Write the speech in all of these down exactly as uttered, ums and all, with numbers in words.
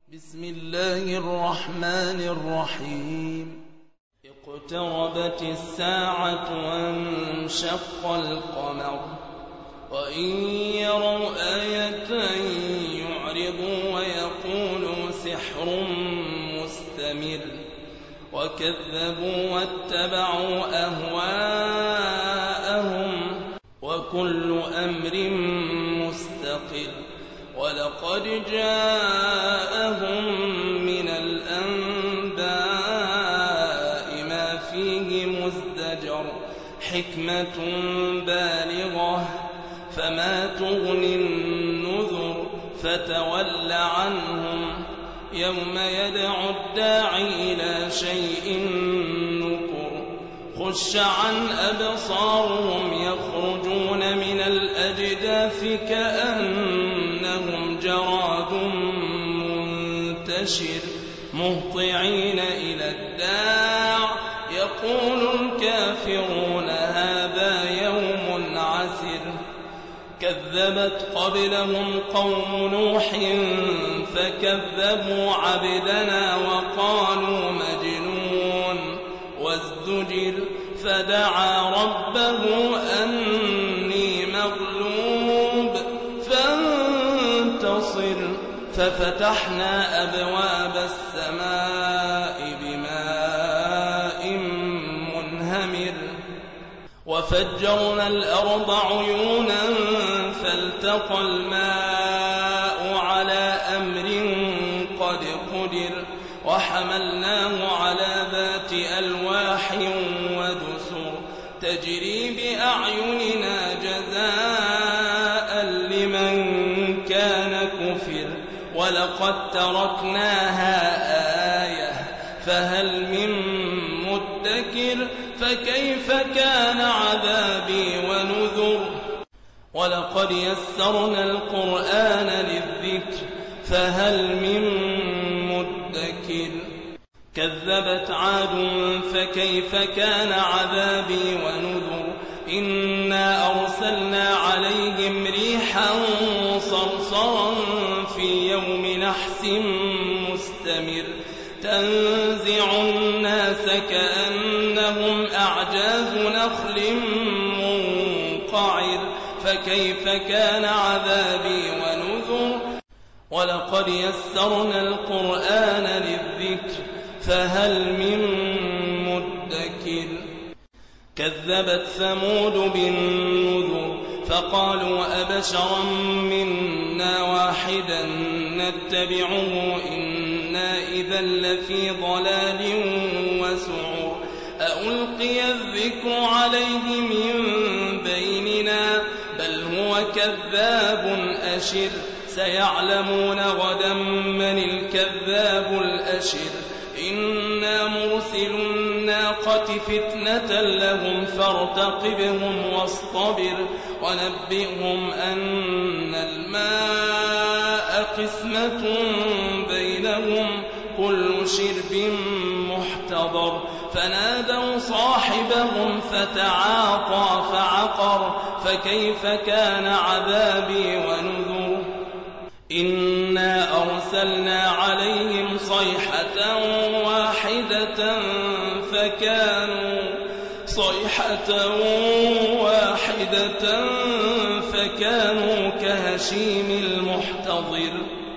بسم الله الرحمن الرحيم اقتربت الساعة وانشق القمر وإن يروا آية يعرضوا ويقولوا سحر مستمر وكذبوا واتبعوا أهواءهم وكل أمر مستقر ولقد جاءهم من الأنباء ما فيه مزدجر حكمة بالغة فما تغني النذر فتول عنهم يوم يدعو الداعي إلى شيء نكر خش عن أبصارهم يخرجون من الأجداث كأنهم جراد منتشر مهطعين إلى الداع يقول الكافرون هذا يوم عسر كذبت قبلهم قوم نوح فكذبوا عبدنا وقالوا مجنون وازدجر فدعا ربه أني مغلوب فانتصر ففتحنا أبواب السماء بماء منهمر وفجرنا الأرض عيونا فالتقى الماء على أمر قد قدر وحملناه على ذات ألواح ودسر تجري بأعيننا جزاء لمن كان كفر ولقد تركناها آية فهل من مدكر فكيف كان عذابي ونذر ولقد يسرنا القرآن للذكر فهل من مدكر كذبت عاد فكيف كان عذابي ونذر إنا أرسلنا عليهم ريحا صرصرا في يوم نحس مستمر تنزع الناس كأنهم أعجاز نخل منقعر فكيف كان عذابي ونذر ولقد يسرنا القرآن للذكر فهل من مدكر كذبت ثمود بالنذر فقالوا أبشرا منا واحدا نتبعه إنا إذا لفي ضلال وسعر ألقي الذكر عليه من بيننا بل هو كذاب أشر سيعلمون غدا من الكذاب الأشر إنا مرسل الناقة فتنة لهم فارتقبهم واصطبر ونبئهم أن الماء قسمة بينهم كل شرب محتضر فنادوا صاحبهم فتعاطى فعقر فكيف كان عذابي ونذر إنا أرسلنا عليهم صيحة واحدة فكانوا صيحة واحدة فكانوا كهشيم المحتضر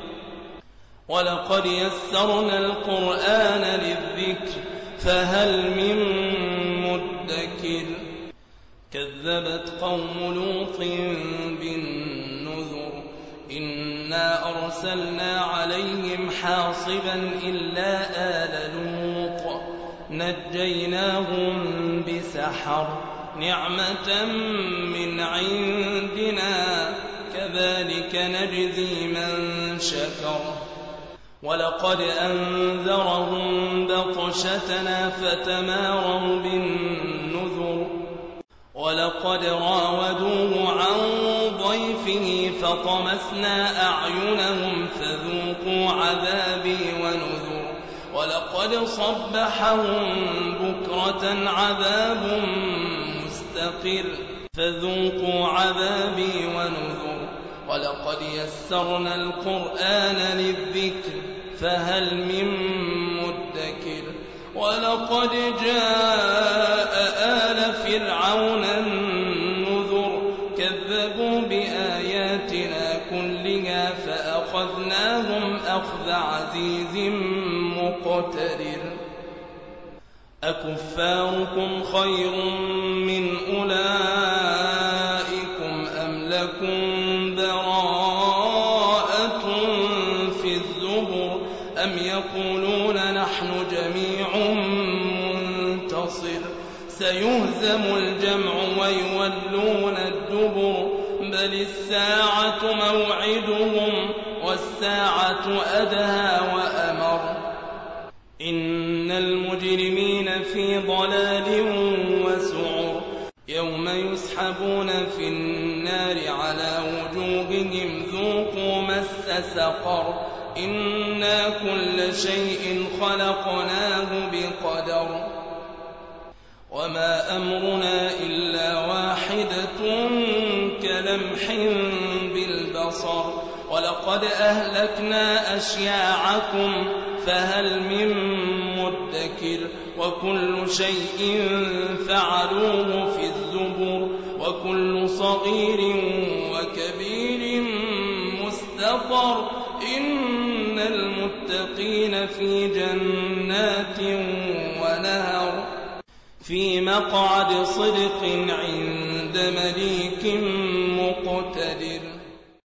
ولقد يسرنا القرآن للذكر فهل من مدكر كذبت قوم لوط بالنذر إنا أرسلنا عليهم حاصبا إلا آل لوط نجيناهم بسحر نعمة من عندنا كذلك نجزي من شكر ولقد أنذرهم بطشتنا فتماروا بالنذر ولقد راودوه عن ضيفه فطمسنا أعينهم فذوقوا عذابي ونذر ولقد صبحهم بكرة عذاب مستقر فذوقوا عذابي ونذر ولقد يسرنا القرآن للذكر فهل من مدكر ولقد جاء آل فرعون النذر كذبوا بآياتنا كلها فأخذناهم أخذ عزيز مقتدر أكفاركم خير من أولئكم أم لكم براءة في الزبر أم يقولون نحن جميع منتصر سيهزم الجمع ويولون الدبر بل الساعة موعدهم والساعة أدهى وأمر إن المجرمين في ضلال وسعر يوم يسحبون في النار على وجوههم ذوقوا مس سقر إنا كل شيء خلقناه بقدر وما أمرنا إلا واحدة كلمح بالبصر ولقد أهلكنا أشياعكم فهل من مدكر وكل شيء فعلوه في الزبر وكل صغير وكبير مستطر إن المتقين في جنات ونهر في مقعد صدق عند مليك